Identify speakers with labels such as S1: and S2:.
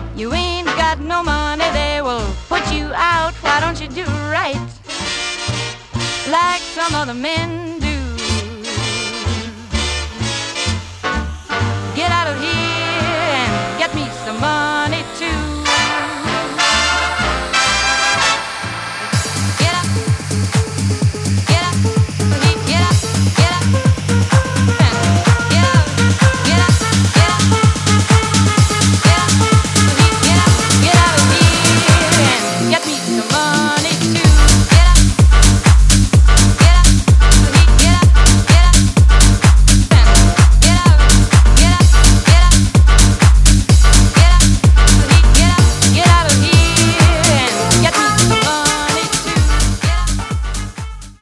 S1: You ain't got no money, they will put you out. Why don't you do right like some other men